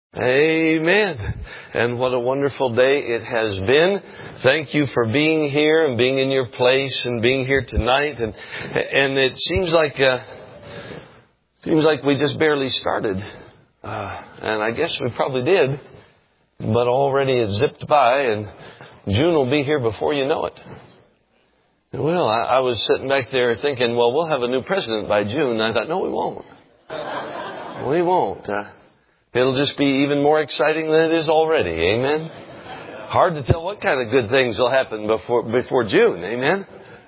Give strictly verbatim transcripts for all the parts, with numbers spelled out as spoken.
Amen. And what a wonderful day it has been. Thank you for being here and being in your place and being here tonight. And and it seems like uh, seems like we just barely started. Uh, and I guess we probably did. But already it zipped by, and June will be here before you know it. Well, I, I was sitting back there thinking, well, we'll have a new president by June. And I thought, no, we won't. We won't. Uh, It'll just be even more exciting than it is already. Amen. Hard to tell what kind of good things will happen before before June. Amen.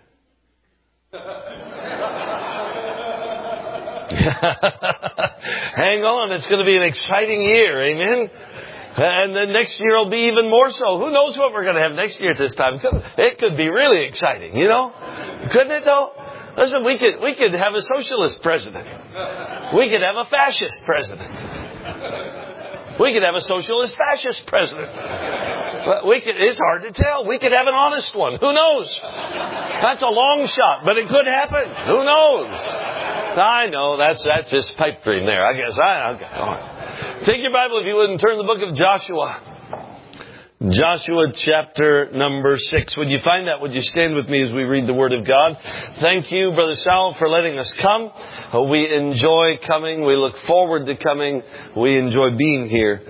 Hang on. It's going to be an exciting year. Amen. And then next year will be even more so. Who knows what we're going to have next year at this time? It could be really exciting, you know. Couldn't it though? Listen, we could we could have a socialist president. We could have a fascist president. We could have a socialist fascist president. We could, it's hard to tell. We could have an honest one. Who knows? That's a long shot, but it could happen. Who knows? I know. That's that's just pipe dream there. I guess. I, okay. All right. Take your Bible, if you would, and turn to the book of Joshua. Joshua chapter number six. Would you find that? Would you stand with me as we read the Word of God? Thank you, Brother Sal, for letting us come. We enjoy coming. We look forward to coming. We enjoy being here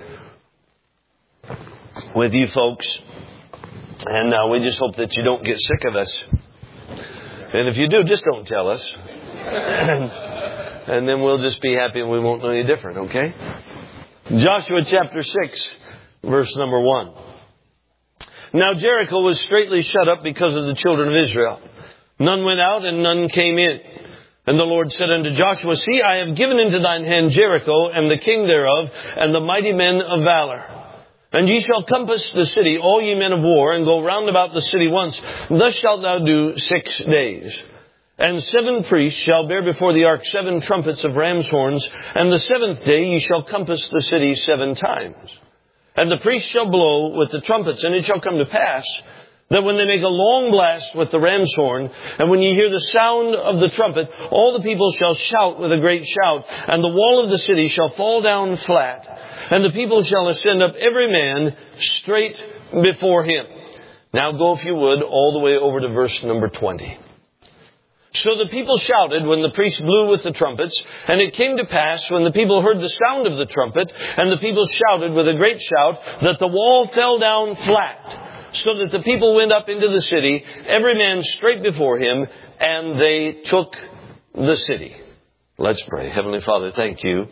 with you folks. And uh, we just hope that you don't get sick of us. And if you do, just don't tell us. And then we'll just be happy and we won't know any different, okay? Joshua chapter six, verse number one. Now Jericho was straitly shut up because of the children of Israel. None went out and none came in. And the Lord said unto Joshua, See, I have given into thine hand Jericho and the king thereof and the mighty men of valor. And ye shall compass the city, all ye men of war, and go round about the city once. Thus shalt thou do six days. And seven priests shall bear before the ark seven trumpets of ram's horns. And the seventh day ye shall compass the city seven times. And the priests shall blow with the trumpets, and it shall come to pass that when they make a long blast with the ram's horn, and when ye hear the sound of the trumpet, all the people shall shout with a great shout, and the wall of the city shall fall down flat, and the people shall ascend up every man straight before him. Now go, if you would, all the way over to verse number twenty. So the people shouted when the priests blew with the trumpets, and it came to pass when the people heard the sound of the trumpet, and the people shouted with a great shout, that the wall fell down flat, so that the people went up into the city, every man straight before him, and they took the city. Let's pray. Heavenly Father, thank you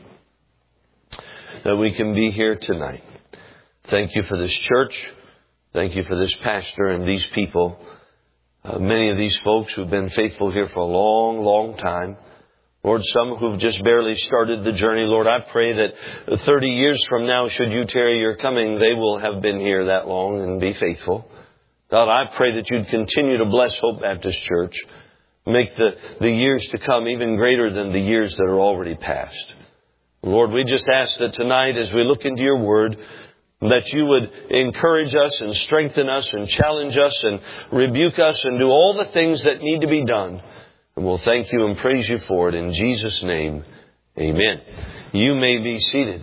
that we can be here tonight. Thank you for this church. Thank you for this pastor and these people. Uh, many of these folks who've been faithful here for a long, long time. Lord, some who've just barely started the journey. Lord, I pray that thirty years from now, should you tarry your coming, they will have been here that long and be faithful. God, I pray that you'd continue to bless Hope Baptist Church. Make the, the years to come even greater than the years that are already past. Lord, we just ask that tonight as we look into your word, that you would encourage us and strengthen us and challenge us and rebuke us and do all the things that need to be done. And we'll thank you and praise you for it. In Jesus' name, amen. You may be seated.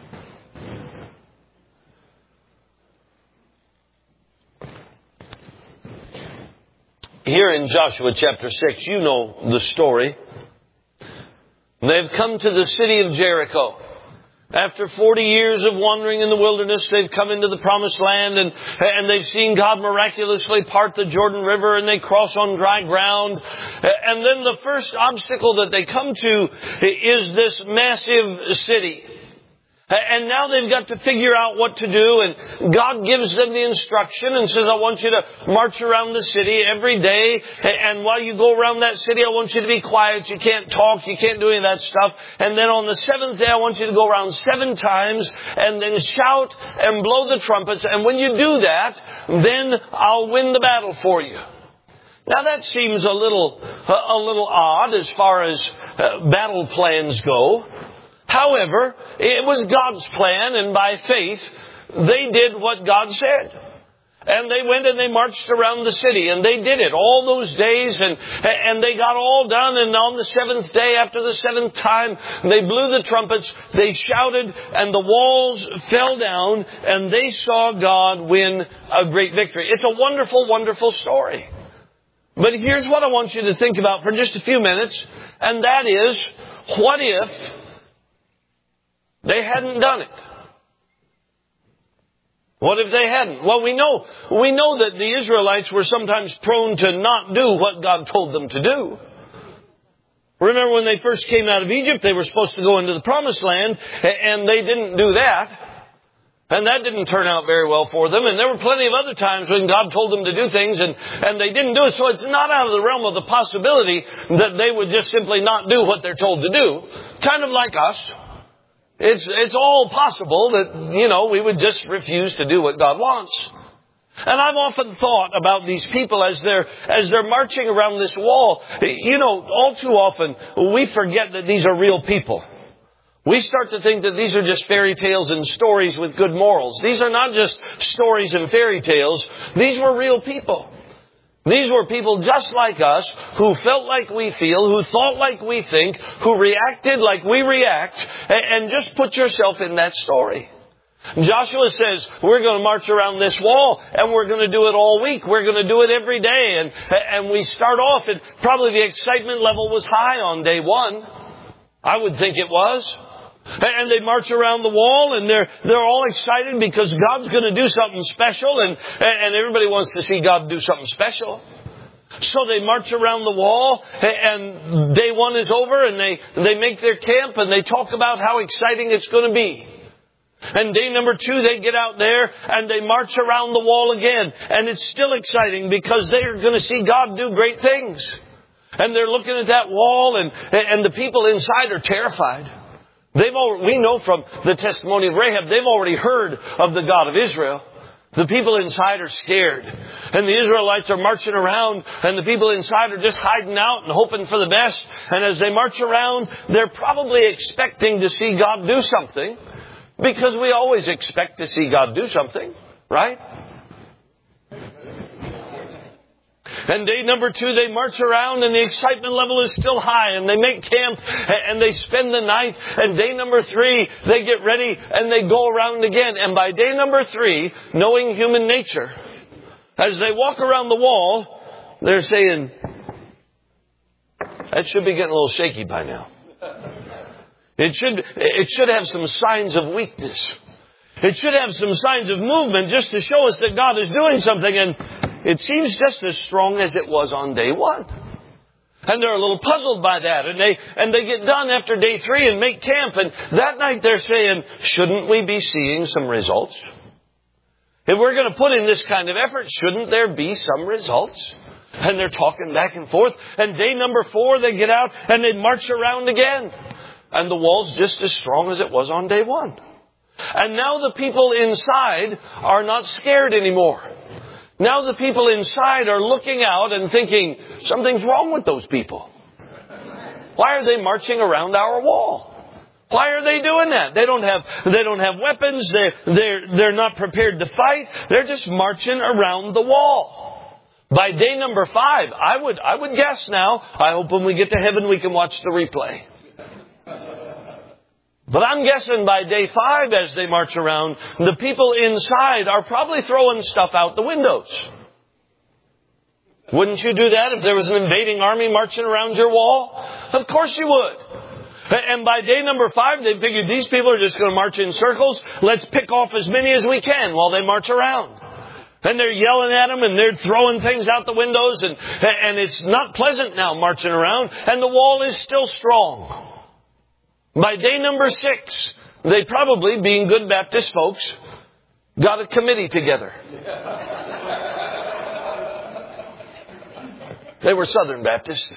Here in Joshua chapter six, you know the story. They've come to the city of Jericho. After forty years of wandering in the wilderness, they've come into the promised land, and, and they've seen God miraculously part the Jordan River, and they cross on dry ground. And then the first obstacle that they come to is this massive city. And now they've got to figure out what to do. And God gives them the instruction and says, I want you to march around the city every day. And while you go around that city, I want you to be quiet. You can't talk. You can't do any of that stuff. And then on the seventh day, I want you to go around seven times and then shout and blow the trumpets. And when you do that, then I'll win the battle for you. Now that seems a little, a little odd as far as uh, battle plans go. However, it was God's plan, and by faith, they did what God said. And they went and they marched around the city, and they did it all those days, and and they got all done. And on the seventh day, after the seventh time, they blew the trumpets, they shouted, and the walls fell down, and they saw God win a great victory. It's a wonderful, wonderful story. But here's what I want you to think about for just a few minutes, and that is, what if they hadn't done it? What if they hadn't? Well, we know, we know that the Israelites were sometimes prone to not do what God told them to do. Remember when they first came out of Egypt, they were supposed to go into the Promised Land, and they didn't do that. And that didn't turn out very well for them. And there were plenty of other times when God told them to do things, and, and they didn't do it. So it's not out of the realm of the possibility that they would just simply not do what they're told to do. Kind of like us. It's, it's all possible that, you know, we would just refuse to do what God wants. And I've often thought about these people as they're, as they're marching around this wall. You know, all too often we forget that these are real people. We start to think that these are just fairy tales and stories with good morals. These are not just stories and fairy tales. These were real people. These were people just like us, who felt like we feel, who thought like we think, who reacted like we react, and just put yourself in that story. Joshua says, we're going to march around this wall, and we're going to do it all week. We're going to do it every day. And, and we start off, and probably the excitement level was high on day one. I would think it was. And they march around the wall, and they're they're all excited because God's going to do something special, and and everybody wants to see God do something special. So they march around the wall, and day one is over, and they they make their camp, and they talk about how exciting it's going to be. And day number two, they get out there, and they march around the wall again, and it's still exciting because they are going to see God do great things. And they're looking at that wall, and and the people inside are terrified. They've already, we know from the testimony of Rahab, they've already heard of the God of Israel. The people inside are scared. And the Israelites are marching around, and the people inside are just hiding out and hoping for the best. And as they march around, they're probably expecting to see God do something. Because we always expect to see God do something, right? And day number two, they march around, and the excitement level is still high, and they make camp, and they spend the night. And day number three, they get ready, and they go around again. And by day number three, knowing human nature, as they walk around the wall, they're saying, that should be getting a little shaky by now. It should, it should have some signs of weakness. It should have some signs of movement just to show us that God is doing something. And it seems just as strong as it was on day one. And they're a little puzzled by that. And they, and they get done after day three and make camp. And that night they're saying, shouldn't we be seeing some results? If we're going to put in this kind of effort, shouldn't there be some results? And they're talking back and forth. And day number four, they get out and they march around again. And the wall's just as strong as it was on day one. And now the people inside are not scared anymore. Now the people inside are looking out and thinking, something's wrong with those people. Why are they marching around our wall? Why are they doing that? They don't have, they don't have weapons. They're, they're, they're not prepared to fight. They're just marching around the wall. By day number five, I would, I would guess now, I hope when we get to heaven we can watch the replay. But I'm guessing by day five, as they march around, the people inside are probably throwing stuff out the windows. Wouldn't you do that if there was an invading army marching around your wall? Of course you would. And by day number five, they figured these people are just going to march in circles. Let's pick off as many as we can while they march around. And they're yelling at them, and they're throwing things out the windows, and, and it's not pleasant now marching around, and the wall is still strong. By day number six, they probably, being good Baptist folks, got a committee together. They were Southern Baptists.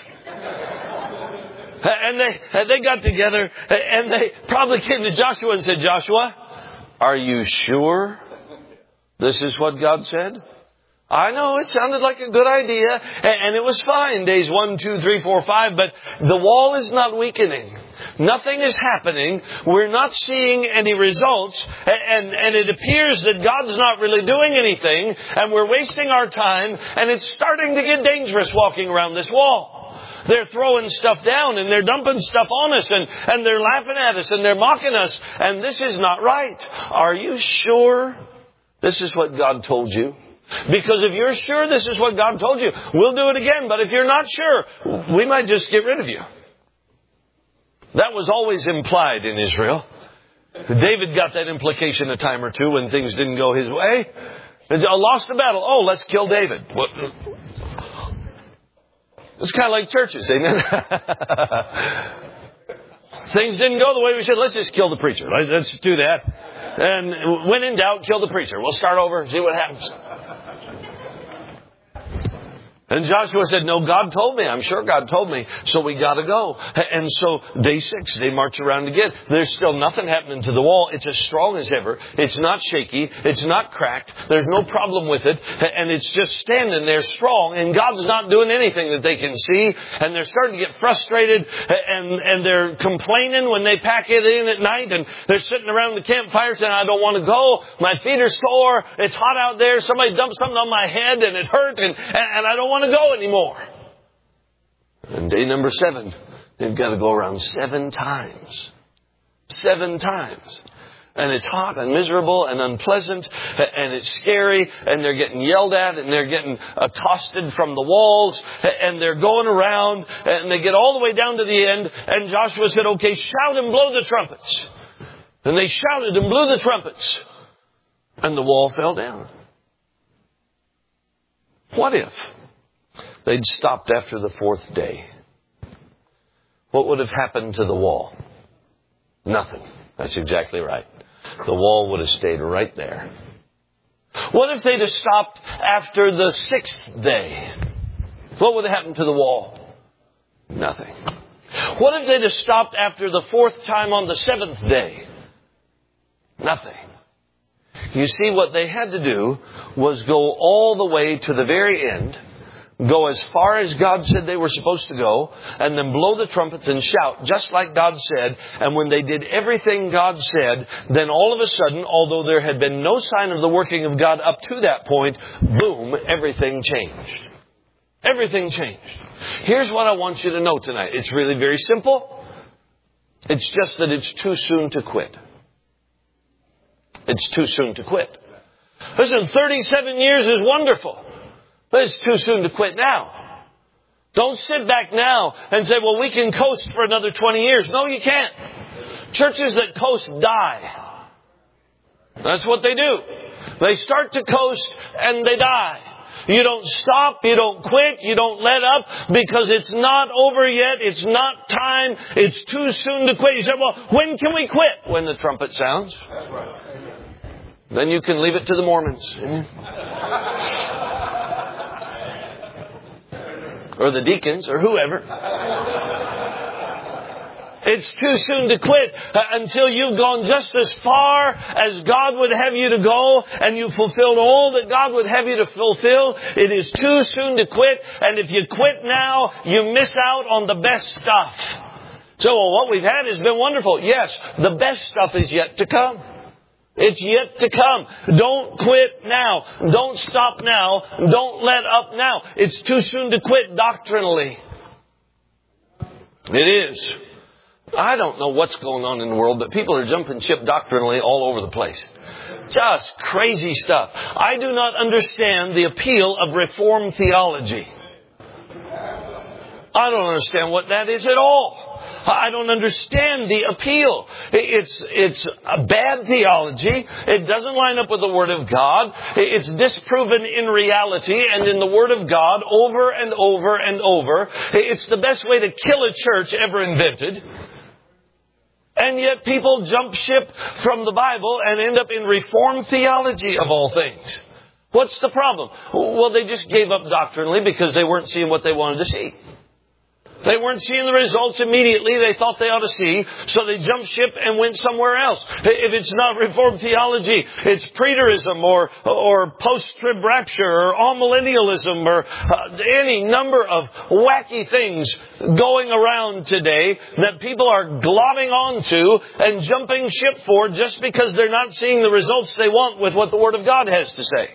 And they, they got together, and they probably came to Joshua and said, Joshua, are you sure this is what God said? I know it sounded like a good idea, and it was fine, days one, two, three, four, five, but the wall is not weakening. Nothing is happening. We're not seeing any results. And, and it appears that God's not really doing anything. And we're wasting our time. And it's starting to get dangerous walking around this wall. They're throwing stuff down and they're dumping stuff on us. And, and they're laughing at us and they're mocking us. And this is not right. Are you sure this is what God told you? Because if you're sure this is what God told you, we'll do it again. But if you're not sure, we might just get rid of you. That was always implied in Israel. David got that implication a time or two when things didn't go his way. I lost the battle. Oh, let's kill David. What? It's kind of like churches, amen? Things didn't go the way we should. Let's just kill the preacher. Let's do that. And when in doubt, kill the preacher. We'll start over, see what happens. And Joshua said, no, God told me. I'm sure God told me. So we got to go. And so day six, they march around again. There's still nothing happening to the wall. It's as strong as ever. It's not shaky. It's not cracked. There's no problem with it. And it's just standing there strong. And God's not doing anything that they can see. And they're starting to get frustrated. And, and they're complaining when they pack it in at night. And they're sitting around the campfire saying, I don't want to go. My feet are sore. It's hot out there. Somebody dumped something on my head and it hurt. And, and, and I don't want to go anymore. And day number seven, they've got to go around seven times. Seven times. And it's hot and miserable and unpleasant and it's scary and they're getting yelled at and they're getting accosted from the walls and they're going around and they get all the way down to the end and Joshua said, okay, shout and blow the trumpets. And they shouted and blew the trumpets and the wall fell down. What if they'd stopped after the fourth day? What would have happened to the wall? Nothing. That's exactly right. The wall would have stayed right there. What if they'd have stopped after the sixth day? What would have happened to the wall? Nothing. What if they'd have stopped after the fourth time on the seventh day? Nothing. You see, what they had to do was go all the way to the very end, go as far as God said they were supposed to go, and then blow the trumpets and shout, just like God said. And when they did everything God said, then all of a sudden, although there had been no sign of the working of God up to that point, boom, everything changed. Everything changed. Here's what I want you to know tonight. It's really very simple. It's just that it's too soon to quit. It's too soon to quit. Listen, thirty-seven years is wonderful. But it's too soon to quit now. Don't sit back now and say, well, we can coast for another twenty years. No, you can't. Churches that coast die. That's what they do. They start to coast and they die. You don't stop, you don't quit, you don't let up because it's not over yet. It's not time. It's too soon to quit. You say, well, when can we quit? When the trumpet sounds. That's right. Then you can leave it to the Mormons. Or the deacons, or whoever. It's too soon to quit until you've gone just as far as God would have you to go and you've fulfilled all that God would have you to fulfill. It is too soon to quit. And if you quit now, you miss out on the best stuff. So well, what we've had has been wonderful. Yes, the best stuff is yet to come. It's yet to come. Don't quit now. Don't stop now. Don't let up now. It's too soon to quit doctrinally. It is. I don't know what's going on in the world, but people are jumping ship doctrinally all over the place. Just crazy stuff. I do not understand the appeal of Reformed theology. I don't understand what that is at all. I don't understand the appeal. It's, it's a bad theology. It doesn't line up with the Word of God. It's disproven in reality and in the Word of God over and over and over. It's the best way to kill a church ever invented. And yet people jump ship from the Bible and end up in Reformed theology of all things. What's the problem? Well, they just gave up doctrinally because they weren't seeing what they wanted to see. They weren't seeing the results immediately they thought they ought to see, so they jumped ship and went somewhere else. If it's not Reformed theology, it's preterism or, or post-trib rapture or amillennialism or uh, any number of wacky things going around today that people are globbing onto and jumping ship for just because they're not seeing the results they want with what the Word of God has to say.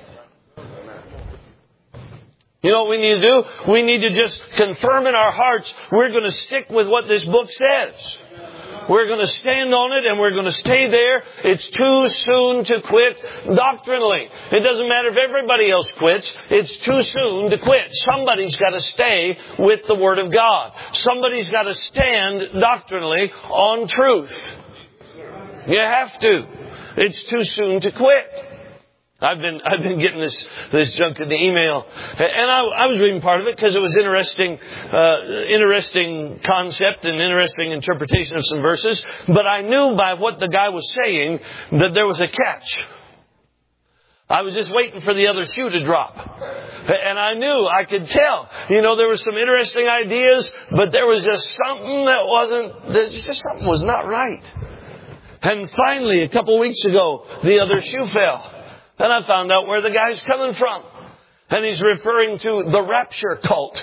You know what we need to do? We need to just confirm in our hearts we're going to stick with what this book says. We're going to stand on it and we're going to stay there. It's too soon to quit doctrinally. It doesn't matter if everybody else quits. It's too soon to quit. Somebody's got to stay with the Word of God. Somebody's got to stand doctrinally on truth. You have to. It's too soon to quit. I've been I've been getting this this junk in the email, and I, I was reading part of it because it was interesting, uh, interesting concept and interesting interpretation of some verses. But I knew by what the guy was saying that there was a catch. I was just waiting for the other shoe to drop, and I knew I could tell. You know, there were some interesting ideas, but there was just something that wasn't. There's just something was not right. And finally, a couple of weeks ago, the other shoe fell. And I found out where the guy's coming from. And he's referring to the rapture cult.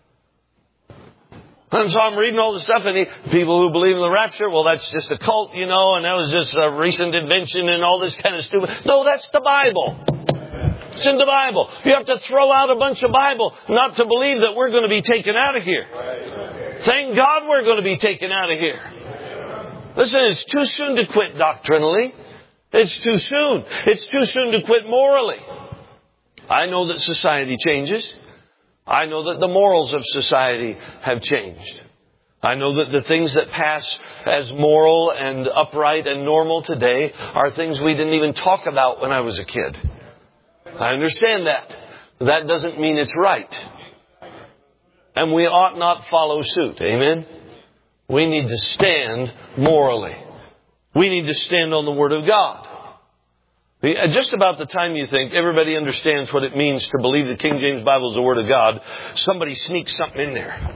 And so I'm reading all the stuff, and he, people who believe in the rapture, well, that's just a cult, you know, and that was just a recent invention and all this kind of stupid. No, that's the Bible. It's in the Bible. You have to throw out a bunch of Bible not to believe that we're going to be taken out of here. Thank God we're going to be taken out of here. Listen, it's too soon to quit doctrinally. It's too soon. It's too soon to quit morally. I know that society changes. I know that the morals of society have changed. I know that the things that pass as moral and upright and normal today are things we didn't even talk about when I was a kid. I understand that. That doesn't mean it's right. And we ought not follow suit. Amen? We need to stand morally. We need to stand on the Word of God. Just about the time you think everybody understands what it means to believe the King James Bible is the Word of God, somebody sneaks something in there.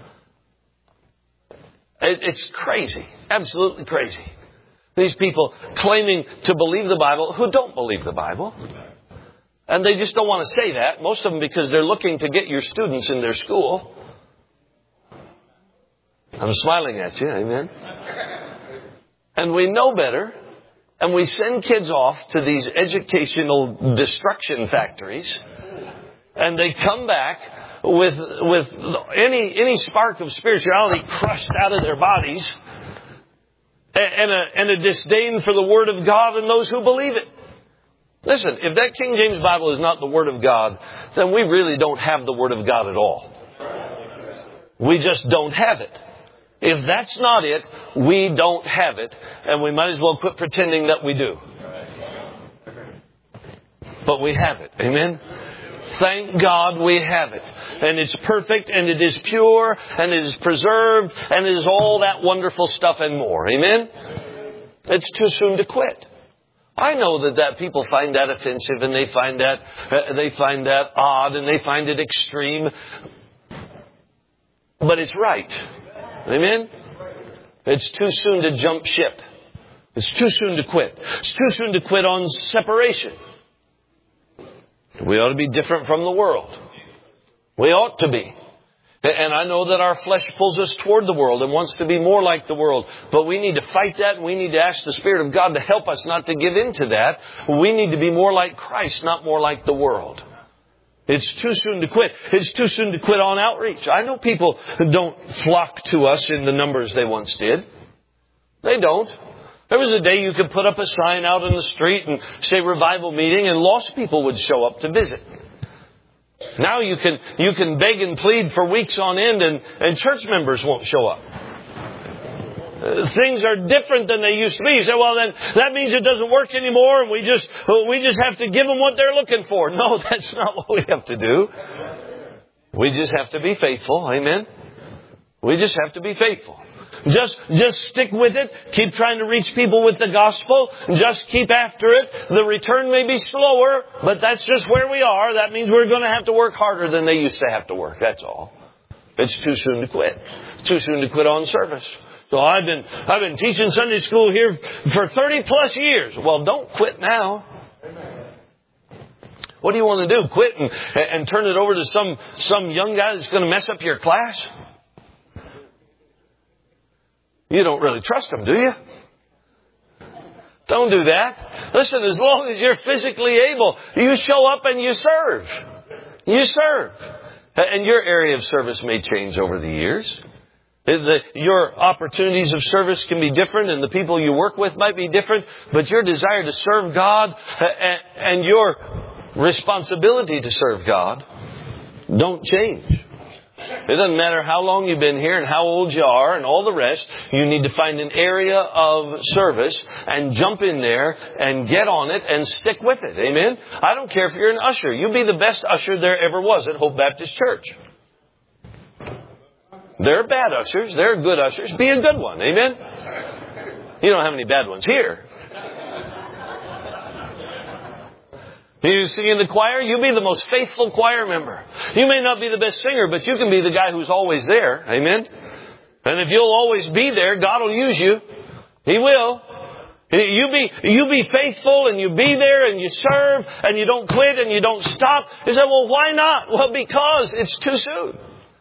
It's crazy. Absolutely crazy. These people claiming to believe the Bible who don't believe the Bible. And they just don't want to say that. Most of them because they're looking to get your students in their school. I'm smiling at you. Amen. And we know better, and we send kids off to these educational destruction factories, and they come back with with any any spark of spirituality crushed out of their bodies, and a, and a disdain for the Word of God and those who believe it. Listen, if that King James Bible is not the Word of God, then we really don't have the Word of God at all. We just don't have it. If that's not it, we don't have it, and we might as well quit pretending that we do. But we have it. Amen? Thank God we have it. And it's perfect, and it is pure, and it is preserved, and it is all that wonderful stuff and more. Amen? It's too soon to quit. I know that, that people find that offensive, and they find that uh, they find that odd, and they find it extreme. But it's right. Amen? It's too soon to jump ship. It's too soon to quit. It's too soon to quit on separation. We ought to be different from the world. We ought to be. And I know that our flesh pulls us toward the world and wants to be more like the world. But we need to fight that, and we need to ask the Spirit of God to help us not to give in to that. We need to be more like Christ, not more like the world. It's too soon to quit. It's too soon to quit on outreach. I know people who don't flock to us in the numbers they once did. They don't. There was a day you could put up a sign out in the street and say revival meeting, and lost people would show up to visit. Now you can you can beg and plead for weeks on end, and, and church members won't show up. Uh, things are different than they used to be. You say, well, then that means it doesn't work anymore, and we just we just have to give them what they're looking for. No, that's not what we have to do. We just have to be faithful. Amen. We just have to be faithful. Just just stick with it. Keep trying to reach people with the gospel. Just keep after it. The return may be slower, but that's just where we are. That means we're going to have to work harder than they used to have to work. That's all. It's too soon to quit. It's too soon to quit on service. So I've been, I've been teaching Sunday school here for thirty plus years. Well, don't quit now. What do you want to do? Quit and, and turn it over to some, some young guy that's going to mess up your class? You don't really trust him, do you? Don't do that. Listen, as long as you're physically able, you show up and you serve. You serve. And your area of service may change over the years. The, your opportunities of service can be different and the people you work with might be different, but your desire to serve God and, and your responsibility to serve God don't change. It doesn't matter how long you've been here and how old you are and all the rest. You need to find an area of service and jump in there and get on it and stick with it. Amen? I don't care if you're an usher. You be the best usher there ever was at Hope Baptist Church. There are bad ushers. There are good ushers. Be a good one. Amen? You don't have any bad ones here. You sing in the choir, you be the most faithful choir member. You may not be the best singer, but you can be the guy who's always there. Amen? And if you'll always be there, God will use you. He will. You be, you be faithful and you be there and you serve and you don't quit and you don't stop. You say, well, why not? Well, because it's too soon.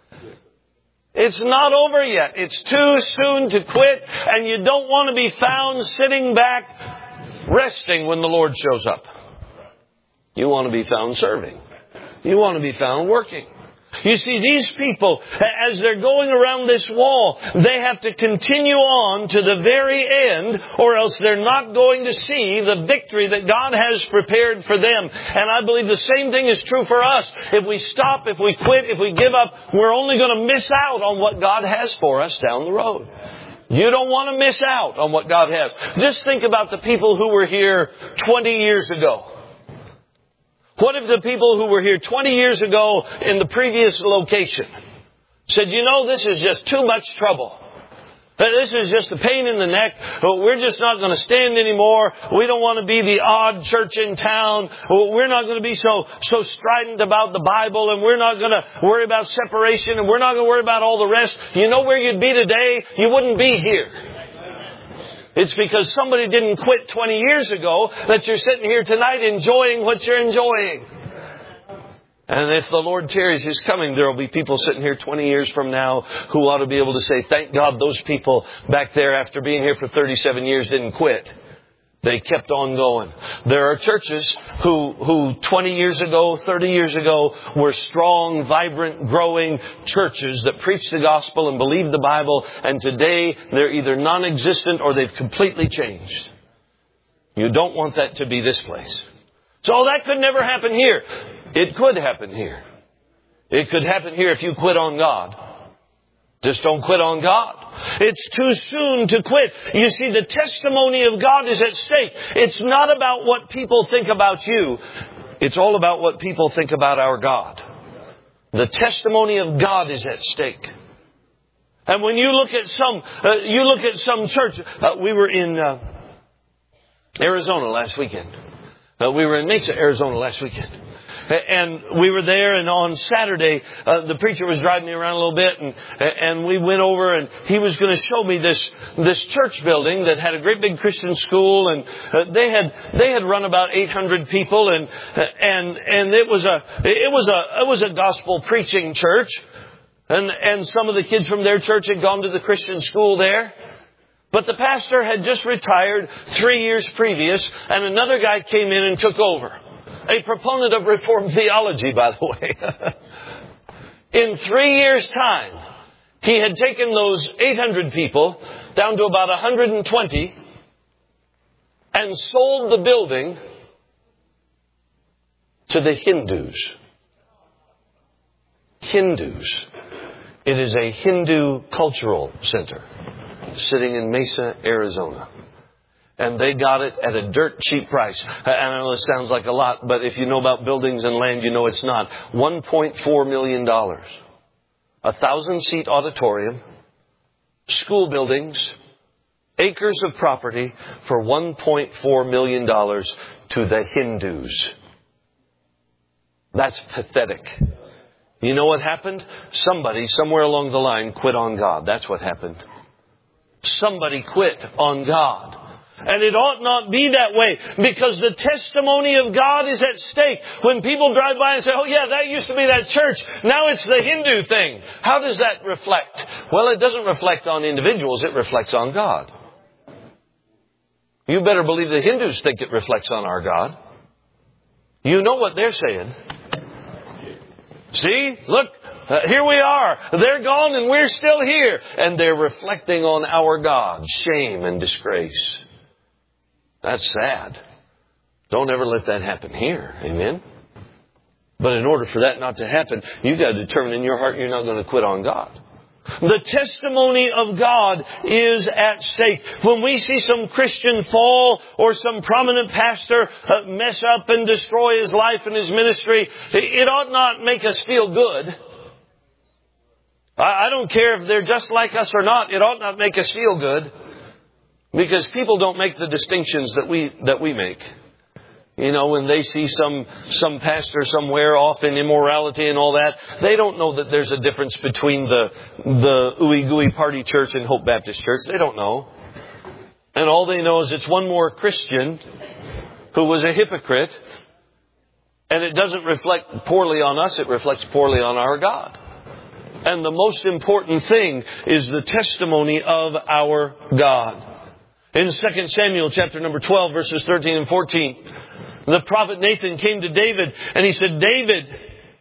It's not over yet. It's too soon to quit, and you don't want to be found sitting back resting when the Lord shows up. You want to be found serving. You want to be found working. You see, these people, as they're going around this wall, they have to continue on to the very end, or else they're not going to see the victory that God has prepared for them. And I believe the same thing is true for us. If we stop, if we quit, if we give up, we're only going to miss out on what God has for us down the road. You don't want to miss out on what God has. Just think about the people who were here twenty years ago. What if the people who were here twenty years ago in the previous location said, you know, this is just too much trouble. This is just a pain in the neck. We're just not going to stand anymore. We don't want to be the odd church in town. We're not going to be so, so strident about the Bible, and we're not going to worry about separation, and we're not going to worry about all the rest. You know where you'd be today? You wouldn't be here. It's because somebody didn't quit twenty years ago that you're sitting here tonight enjoying what you're enjoying. And if the Lord tarries His coming, there will be people sitting here twenty years from now who ought to be able to say, thank God those people back there after being here for thirty-seven years didn't quit. They kept on going. There are churches who, who twenty years ago, thirty years ago, were strong, vibrant, growing churches that preached the gospel and believed the Bible. And today, they're either non-existent or they've completely changed. You don't want that to be this place. So that could never happen here. It could happen here. It could happen here if you quit on God. Just don't quit on God. It's too soon to quit. You see, the testimony of God is at stake. It's not about what people think about you. It's all about what people think about our God. The testimony of God is at stake. And when you look at some, uh, you look at some church. Uh, we were in uh, Arizona last weekend. Uh, we were in Mesa, Arizona last weekend. And we were there, and on Saturday, uh, the preacher was driving me around a little bit, and and we went over, and he was going to show me this this church building that had a great big Christian school, and uh, they had they had run about eight hundred people, and and and it was a it was a it was a gospel preaching church, and and some of the kids from their church had gone to the Christian school there. But the pastor had just retired three years previous, and another guy came in and took over. A proponent of Reformed theology, by the way. In three years' time, he had taken those eight hundred people down to about one hundred twenty and sold the building to the Hindus. Hindus. It is a Hindu cultural center sitting in Mesa, Arizona. And they got it at a dirt cheap price. And I know it sounds like a lot, but if you know about buildings and land, you know it's not. one point four million dollars. A thousand seat auditorium, school buildings, acres of property for one point four million dollars to the Hindus. That's pathetic. You know what happened? Somebody, somewhere along the line, quit on God. That's what happened. Somebody quit on God. And it ought not be that way, because the testimony of God is at stake. When people drive by and say, oh yeah, that used to be that church, now it's the Hindu thing. How does that reflect? Well, it doesn't reflect on individuals, it reflects on God. You better believe the Hindus think it reflects on our God. You know what they're saying. See, look, uh, here we are. They're gone and we're still here. And they're reflecting on our God. Shame and disgrace. That's sad. Don't ever let that happen here. Amen? But in order for that not to happen, you've got to determine in your heart you're not going to quit on God. The testimony of God is at stake. When we see some Christian fall or some prominent pastor mess up and destroy his life and his ministry, it ought not make us feel good. I don't care if they're just like us or not. It ought not make us feel good. Because people don't make the distinctions that we that we make. You know, when they see some some pastor somewhere off in immorality and all that, they don't know that there's a difference between the the ooey gooey party church and Hope Baptist Church. They don't know. And all they know is it's one more Christian who was a hypocrite. And it doesn't reflect poorly on us, it reflects poorly on our God. And the most important thing is the testimony of our God. In Second Samuel chapter number twelve, verses thirteen and fourteen, the prophet Nathan came to David and he said, David,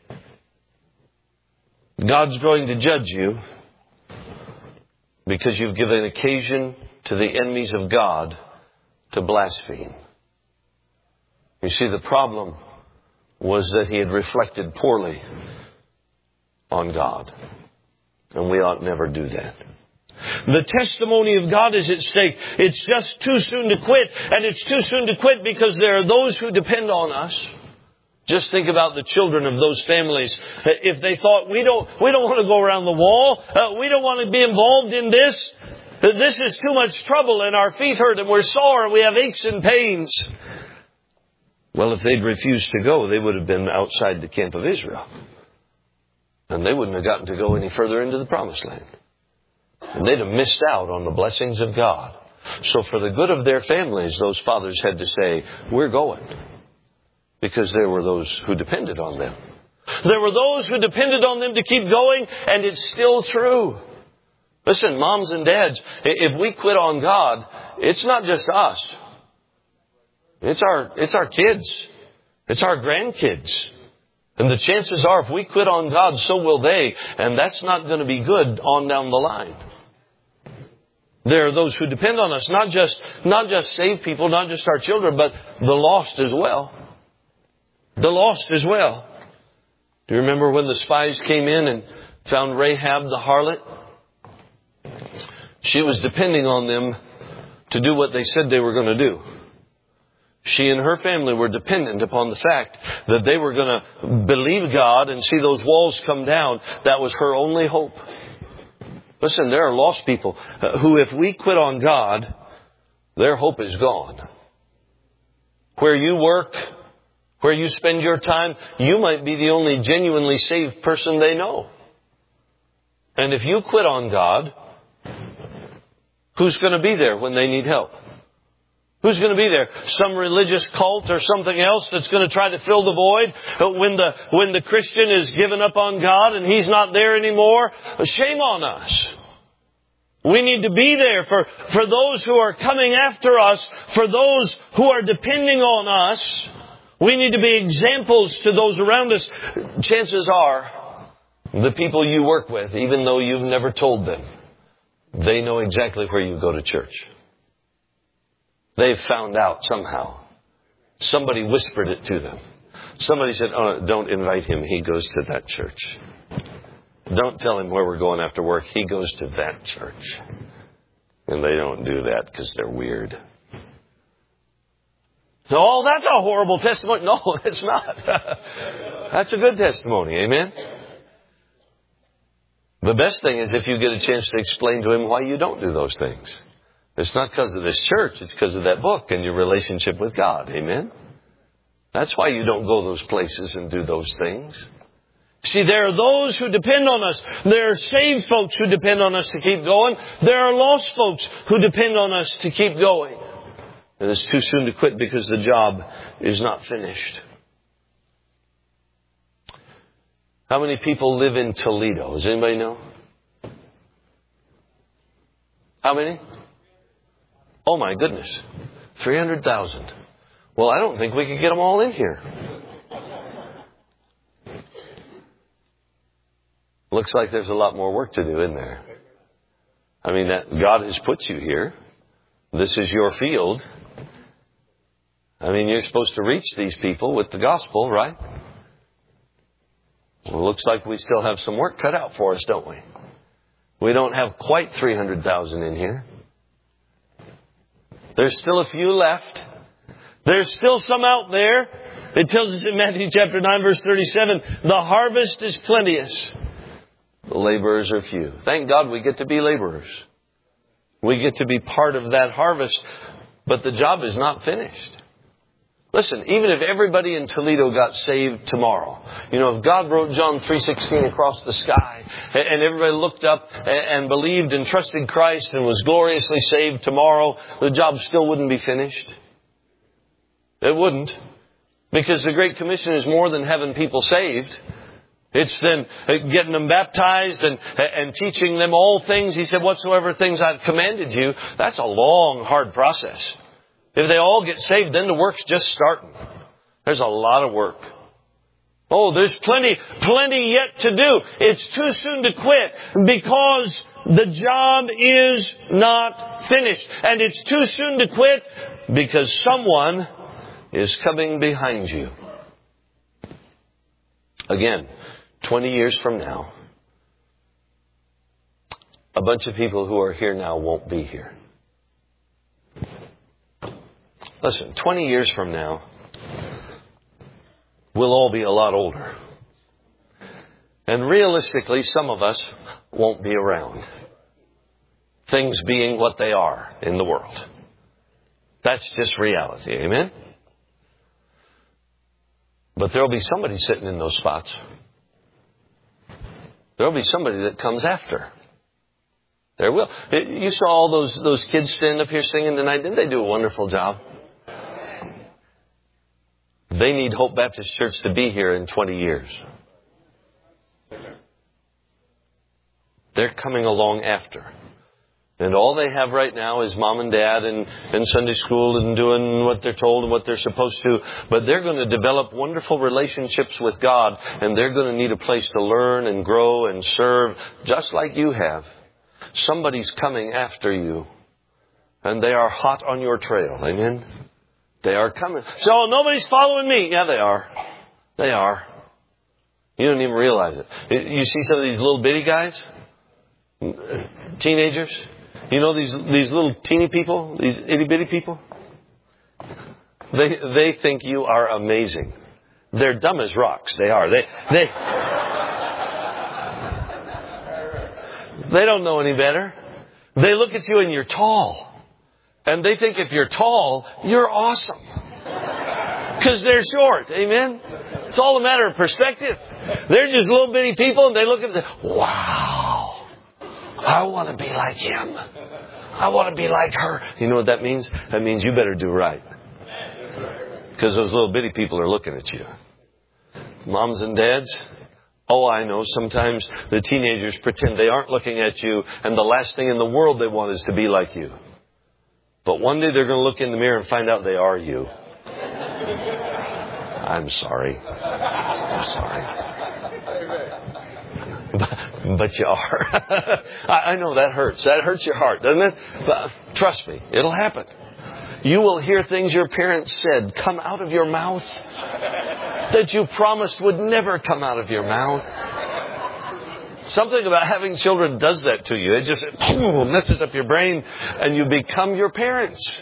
God's going to judge you because you've given occasion to the enemies of God to blaspheme. You see, the problem was that he had reflected poorly on God. And we ought never do that. The testimony of God is at stake. It's just too soon to quit. And it's too soon to quit because there are those who depend on us. Just think about the children of those families. If they thought, we don't, we don't want to go around the wall. Uh, we don't want to be involved in this. This is too much trouble and our feet hurt and we're sore and we have aches and pains. Well, if they'd refused to go, they would have been outside the camp of Israel. And they wouldn't have gotten to go any further into the promised land. And they'd have missed out on the blessings of God. So for the good of their families, those fathers had to say, we're going. Because there were those who depended on them. There were those who depended on them to keep going, and it's still true. Listen, moms and dads, if we quit on God, it's not just us. It's our, it's our kids. It's our grandkids. And the chances are if we quit on God, so will they. And that's not going to be good on down the line. There are those who depend on us, not just, not just saved people, not just our children, but the lost as well. The lost as well. Do you remember when the spies came in and found Rahab the harlot? She was depending on them to do what they said they were going to do. She and her family were dependent upon the fact that they were going to believe God and see those walls come down. That was her only hope. Listen, there are lost people who, if we quit on God, their hope is gone. Where you work, where you spend your time, you might be the only genuinely saved person they know. And if you quit on God, who's going to be there when they need help? Who's going to be there? Some religious cult or something else that's going to try to fill the void when the, when the Christian is given up on God and he's not there anymore? Shame on us. We need to be there for, for those who are coming after us, for those who are depending on us. We need to be examples to those around us. Chances are, the people you work with, even though you've never told them, they know exactly where you go to church. They've found out somehow. Somebody whispered it to them. Somebody said, oh, don't invite him. He goes to that church. Don't tell him where we're going after work. He goes to that church. And they don't do that because they're weird. Oh, that's a horrible testimony. No, it's not. That's a good testimony. Amen? The best thing is if you get a chance to explain to him why you don't do those things. It's not because of this church. It's because of that book and your relationship with God. Amen? That's why you don't go those places and do those things. See, there are those who depend on us. There are saved folks who depend on us to keep going. There are lost folks who depend on us to keep going. And it's too soon to quit because the job is not finished. How many people live in Toledo? Does anybody know? How many? Oh my goodness. three hundred thousand. Well, I don't think we could get them all in here. Looks like there's a lot more work to do, isn't there? I mean, that God has put you here. This is your field. I mean, you're supposed to reach these people with the gospel, right? Well, it looks like we still have some work cut out for us, don't we? We don't have quite three hundred thousand in here. There's still a few left. There's still some out there. It tells us in Matthew chapter nine, verse thirty-seven, the harvest is plenteous. The laborers are few. Thank God we get to be laborers. We get to be part of that harvest. But the job is not finished. Listen, even if everybody in Toledo got saved tomorrow, you know, if God wrote John three sixteen across the sky and everybody looked up and believed and trusted Christ and was gloriously saved tomorrow, the job still wouldn't be finished. It wouldn't. Because the Great Commission is more than having people saved. It's then getting them baptized and, and teaching them all things. He said, whatsoever things I've commanded you. That's a long, hard process. If they all get saved, then the work's just starting. There's a lot of work. Oh, there's plenty, plenty yet to do. It's too soon to quit because the job is not finished. And it's too soon to quit because someone is coming behind you. Again, twenty years from now, a bunch of people who are here now won't be here. Listen, twenty years from now, we'll all be a lot older. And realistically, some of us won't be around. Things being what they are in the world. That's just reality. Amen? But there'll be somebody sitting in those spots. There'll be somebody that comes after. There will. You saw all those, those kids stand up here singing tonight. Didn't they do a wonderful job? They need Hope Baptist Church to be here in twenty years. They're coming along after. And all they have right now is mom and dad and, and Sunday school and doing what they're told and what they're supposed to. But they're going to develop wonderful relationships with God. And they're going to need a place to learn and grow and serve just like you have. Somebody's coming after you. And they are hot on your trail. Amen? They are coming. So nobody's following me. Yeah, they are. They are. You don't even realize it. You see some of these little bitty guys? Teenagers? You know these these little teeny people? These itty bitty people? They they think you are amazing. They're dumb as rocks. They are. They they They don't know any better. They look at you and you're tall. And they think if you're tall, you're awesome. Because they're short. Amen? It's all a matter of perspective. They're just little bitty people and they look at them. Wow. I want to be like him. I want to be like her. You know what that means? That means you better do right. Because those little bitty people are looking at you. Moms and dads. Oh, I know. Sometimes the teenagers pretend they aren't looking at you. And the last thing in the world they want is to be like you. But one day they're going to look in the mirror and find out they are you. I'm sorry. I'm sorry. But, but you are. I know that hurts. That hurts your heart, doesn't it? But trust me, it'll happen. You will hear things your parents said come out of your mouth that you promised would never come out of your mouth. Something about having children does that to you. It just messes up your brain and you become your parents.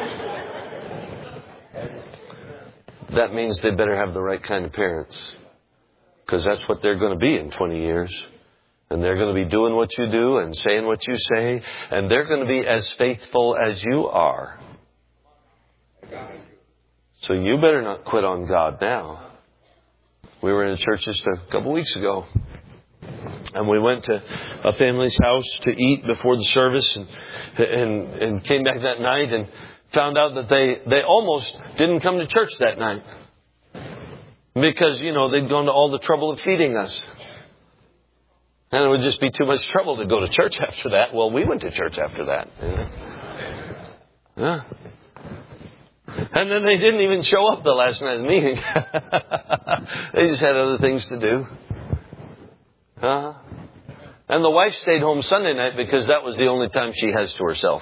That means they better have the right kind of parents. Because that's what they're going to be in twenty years. And they're going to be doing what you do and saying what you say. And they're going to be as faithful as you are. So you better not quit on God now. We We were in a church just a couple weeks ago. And we went to a family's house to eat before the service and, and, and came back that night and found out that they, they almost didn't come to church that night. Because, you know, they'd gone to all the trouble of feeding us. And it would just be too much trouble to go to church after that. Well, we went to church after that. You know? Yeah. And then they didn't even show up the last night of the meeting. They just had other things to do. Uh-huh. And the wife stayed home Sunday night because that was the only time she has to herself.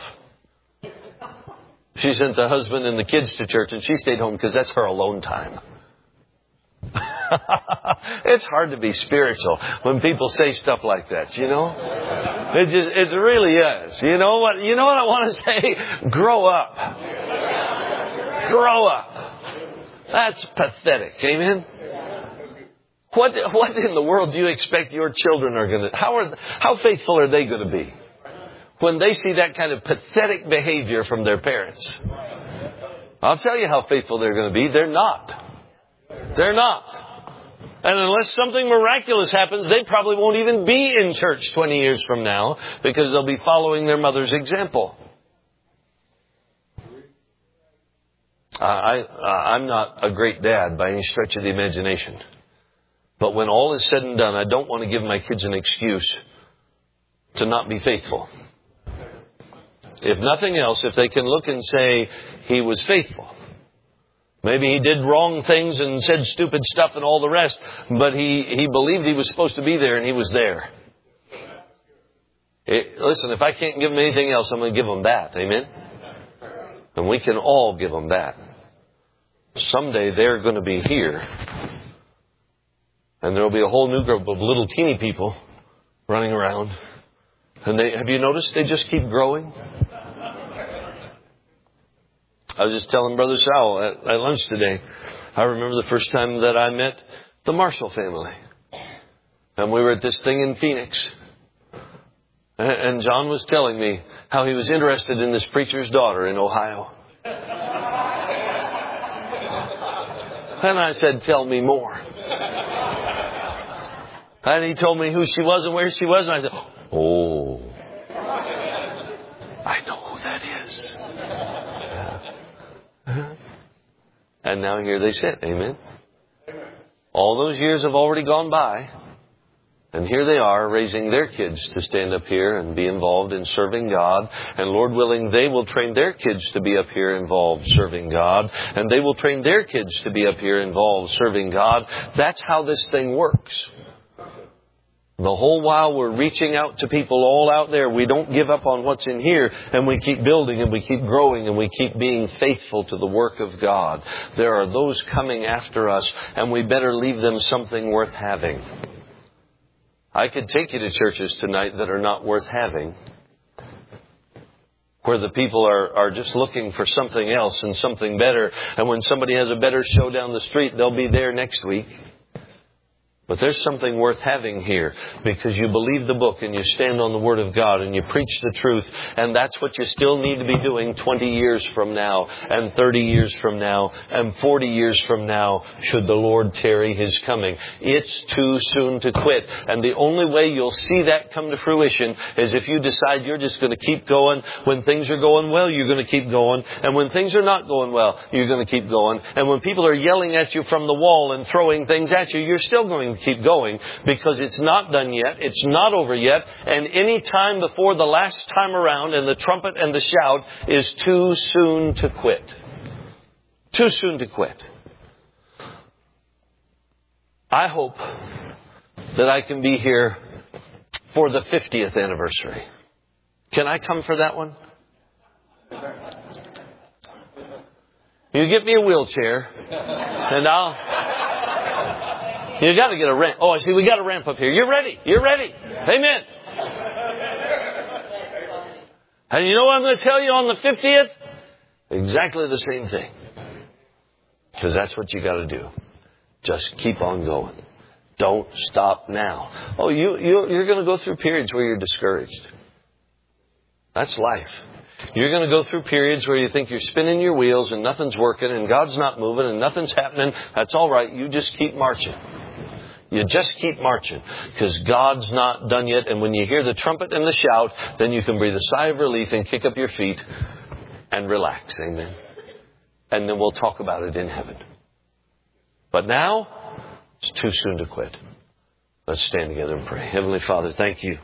She sent the husband and the kids to church, and she stayed home because that's her alone time. It's hard to be spiritual when people say stuff like that, you know? It just, it really is. You know what, you know what I want to say? Grow up. Grow up. That's pathetic. Amen? What, what in the world do you expect your children are going to, how are, how faithful are they going to be when they see that kind of pathetic behavior from their parents? I'll tell you how faithful they're going to be. They're not. They're not. And unless something miraculous happens, they probably won't even be in church twenty years from now because they'll be following their mother's example. I, I, I'm not a great dad by any stretch of the imagination. But when all is said and done, I don't want to give my kids an excuse to not be faithful. If nothing else, if they can look and say, he was faithful. Maybe he did wrong things and said stupid stuff and all the rest, but he, he believed he was supposed to be there and he was there. It, listen, if I can't give them anything else, I'm going to give them that. Amen? And we can all give them that. Someday they're going to be here. And there will be a whole new group of little teeny people running around. And they, have you noticed they just keep growing? I was just telling Brother Sal at, at lunch today. I remember the first time that I met the Marshall family. And we were at this thing in Phoenix. And, and John was telling me how he was interested in this preacher's daughter in Ohio. And I said, tell me more. And he told me who she was and where she was. And I said, oh, I know who that is. And now here they sit. Amen. All those years have already gone by. And here they are raising their kids to stand up here and be involved in serving God. And Lord willing, they will train their kids to be up here involved serving God. And they will train their kids to be up here involved serving God. That's how this thing works. The whole while we're reaching out to people all out there, we don't give up on what's in here, and we keep building and we keep growing and we keep being faithful to the work of God. There are those coming after us, and we better leave them something worth having. I could take you to churches tonight that are not worth having, where the people are, are just looking for something else and something better. And when somebody has a better show down the street, they'll be there next week. But there's something worth having here because you believe the book and you stand on the Word of God and you preach the truth. And that's what you still need to be doing twenty years from now and thirty years from now and forty years from now should the Lord tarry His coming. It's too soon to quit. And the only way you'll see that come to fruition is if you decide you're just going to keep going. When things are going well, you're going to keep going. And when things are not going well, you're going to keep going. And when people are yelling at you from the wall and throwing things at you, you're still going to keep going because it's not done yet. It's not over yet. And any time before the last time around and the trumpet and the shout is too soon to quit. Too soon to quit. I hope that I can be here for the fiftieth anniversary. Can I come for that one? You get me a wheelchair and I'll... You got to get a ramp. Oh, I see. We got a ramp up here. You're ready. You're ready. Amen. And you know what I'm going to tell you on the fiftieth? Exactly the same thing. Because that's what you got to do. Just keep on going. Don't stop now. Oh, you, you, you're going to go through periods where you're discouraged. That's life. You're going to go through periods where you think you're spinning your wheels and nothing's working and God's not moving and nothing's happening. That's all right. You just keep marching. You just keep marching, because God's not done yet. And when you hear the trumpet and the shout, then you can breathe a sigh of relief and kick up your feet and relax. Amen. And then we'll talk about it in heaven. But now, it's too soon to quit. Let's stand together and pray. Heavenly Father, thank you.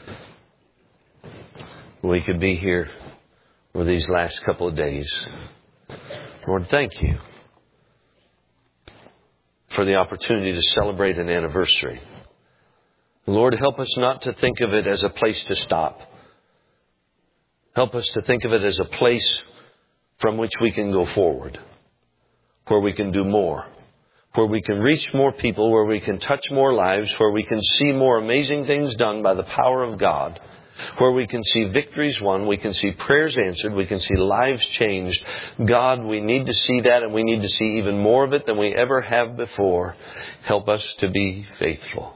We could be here for these last couple of days. Lord, thank you for the opportunity to celebrate an anniversary. Lord, help us not to think of it as a place to stop. Help us to think of it as a place from which we can go forward, where we can do more, where we can reach more people, where we can touch more lives, where we can see more amazing things done by the power of God, where we can see victories won, we can see prayers answered, we can see lives changed. God, we need to see that, and we need to see even more of it than we ever have before. Help us to be faithful.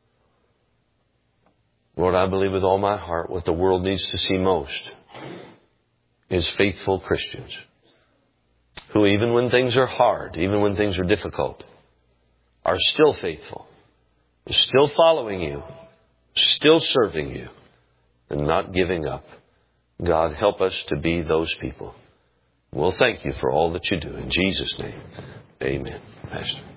Lord, I believe with all my heart what the world needs to see most is faithful Christians who, even when things are hard, even when things are difficult, are still faithful, still following you, still serving you, and not giving up. God, help us to be those people. We'll thank you for all that you do. In Jesus' name, amen. Pastor.